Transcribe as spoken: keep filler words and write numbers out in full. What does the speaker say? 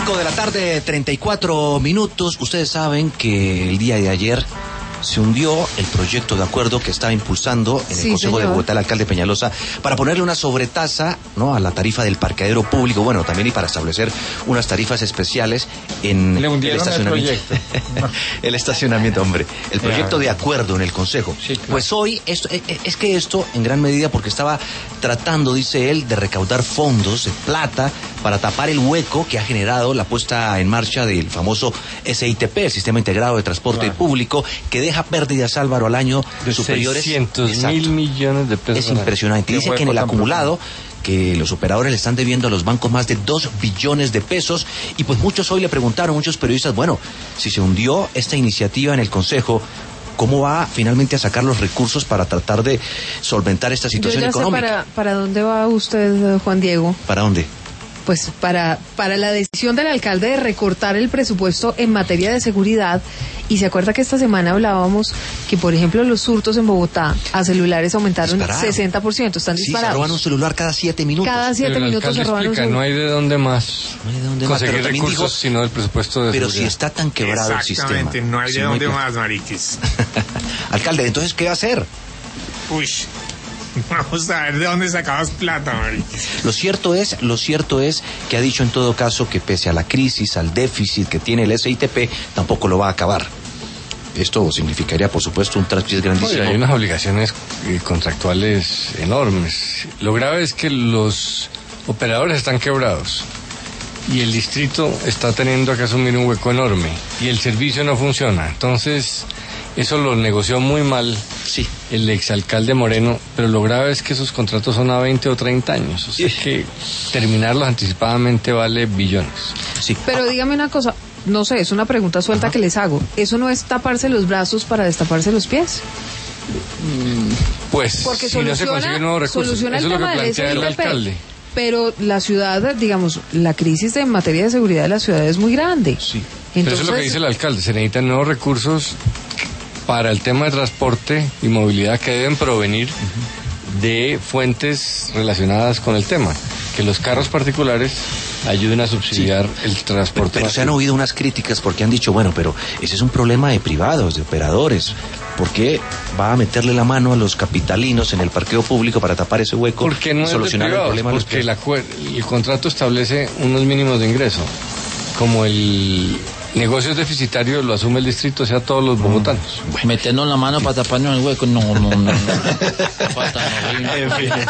cinco de la tarde, treinta y cuatro minutos. Ustedes saben que el día de ayer se hundió el proyecto de acuerdo que estaba impulsando en el sí, Consejo señor. de Bogotá el alcalde Peñalosa para ponerle una sobretasa, ¿no?, a la tarifa del parqueadero público, bueno, también y para establecer unas tarifas especiales en Le el estacionamiento. El, el estacionamiento, hombre. El proyecto ya. de acuerdo en el Consejo. Sí, claro. Pues hoy, esto, es que esto en gran medida porque estaba tratando, dice él, de recaudar fondos, de plata, para tapar el hueco que ha generado la puesta en marcha del famoso S I T P, el Sistema Integrado de Transporte Claro. Público, que deja pérdidas, Álvaro, al año de superiores. seiscientos mil millones de pesos. Es impresionante. Dice que en el acumulado que los operadores le están debiendo a los bancos más de dos billones de pesos, y pues muchos hoy le preguntaron, muchos periodistas, bueno, si se hundió esta iniciativa en el Consejo, ¿cómo va finalmente a sacar los recursos para tratar de solventar esta situación Yo ya económica? sé para, para dónde va usted, Juan Diego. ¿Para dónde? Pues para, para la decisión del alcalde de recortar el presupuesto en materia de seguridad. Y se acuerda que esta semana hablábamos que, por ejemplo, los hurtos en Bogotá a celulares aumentaron Dispararon. sesenta por ciento, están Sí, disparados. se roban un celular cada siete minutos. Cada siete Pero el minutos se alcalde roban un explica, celular. no hay de dónde más No hay de dónde más, conseguir pero también recursos dijo, sino del presupuesto de pero si seguridad. está tan quebrado el sistema. Exactamente, no hay si de dónde plata. más, mariquis. Alcalde, entonces, ¿qué va a hacer? Uy, vamos a ver de dónde sacabas plata, mariquis. Lo cierto es, lo cierto es que ha dicho en todo caso que pese a la crisis, al déficit que tiene el S I T P, tampoco lo va a acabar. Esto significaría, por supuesto, un traspiés grandísimo. Oye, hay unas obligaciones eh, contractuales enormes. Lo grave es que los operadores están quebrados y el distrito está teniendo que asumir un hueco enorme y el servicio no funciona. Entonces, eso lo negoció muy mal Sí. el exalcalde Moreno, pero lo grave es que esos contratos son a veinte o treinta años. O sea Sí. que terminarlos anticipadamente vale billones. Sí. Pero dígame una cosa, no sé, es una pregunta suelta Ajá. que les hago. ¿Eso no es taparse los brazos para destaparse los pies? Pues, Porque si no se soluciona, consiguen nuevos recursos, soluciona eso el es lo tema que del plantea el S I T P. alcalde. Pero la ciudad, digamos, la crisis en materia de seguridad de la ciudad es muy grande. Sí. Pero eso es lo que dice el alcalde, se necesitan nuevos recursos para el tema de transporte y movilidad que deben provenir de fuentes relacionadas con el tema, que los carros particulares ayuden a subsidiar el Pero, transporte. pero se han masivo. oído unas críticas porque han dicho, bueno, pero ese es un problema de privados, de operadores. ¿Por qué va a meterle la mano a los capitalinos en el parqueo público para tapar ese hueco Porque no y es de solucionar el privados, problema de los porque la cue- el contrato establece unos mínimos de ingreso. Como el negocio es deficitario, lo asume el distrito, o sea, todos los bogotanos. Meternos la mano para taparnos el hueco, no, no, no. no. Falta, no, En fin.